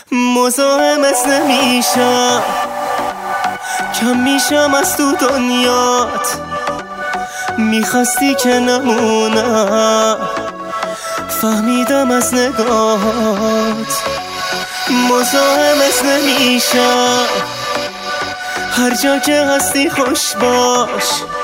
مزاحمت نمیشم، کم میشم از تو دنیات. میخواستی که نمونم، فهمیدم از نگاهات. مزاحمت نمیشم، هر جا که هستی خوش باش.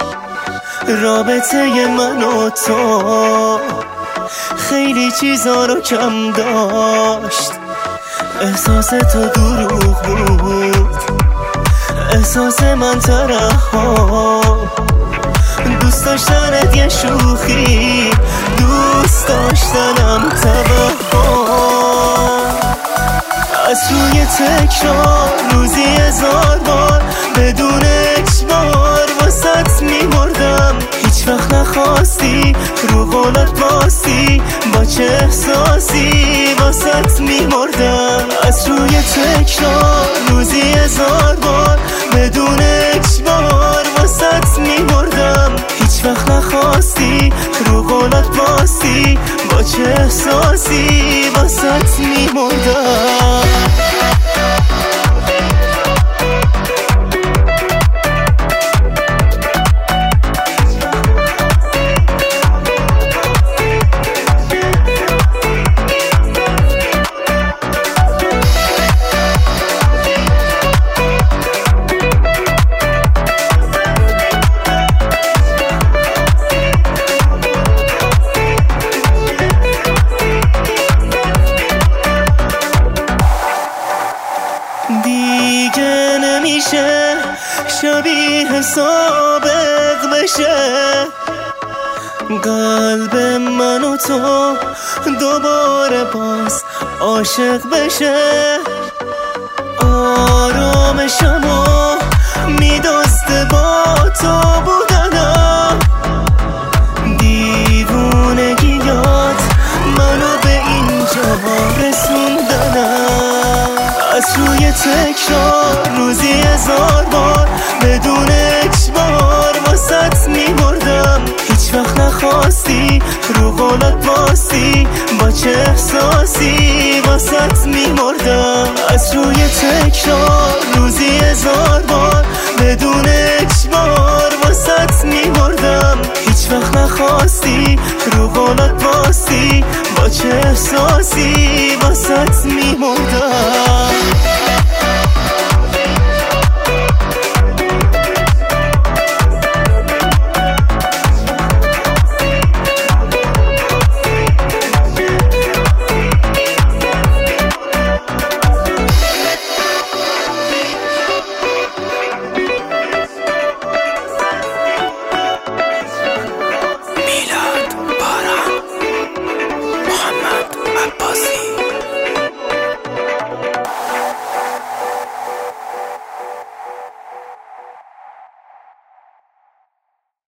رابطه من و تو خیلی چیزا رو کم داشت. احساس تو دروغ بود، احساس من ترحم. دوست داشتنت یه شوخی، دوست داشتنم توهم. از روی تکرار روزی 1000 بار بدون اجبار واسط میمردم. هیچ وقت نخواستی رو قولت باستی، با چه احساسی واسط میمردم. از روی تکرار روزی 1000 بار بدون اجبار واسط میمردم. هیچ وقت نخواستی رو قولت باستی، با چه احساسی واسط میمردم. دیگه نمیشه شبیه سابق بشه. قلب من و تو دوباره باز عاشق بشه. آرامشمو میدسته با تو بودنم. دیوونگیات منو به اینجا رسوندنم. از روی تکرار روزی 1000 بار بدون اجبار واسط میمردم. هیچ وقت نخواستی رو قولت باستی، با چه احساسی واسط میمردم. از روی تکرار روزی 1000 بار بدون اجبار واسط میمردم. هیچ وقت نخواستی رو قولت باستی، با چه احساسی واسط میمردم.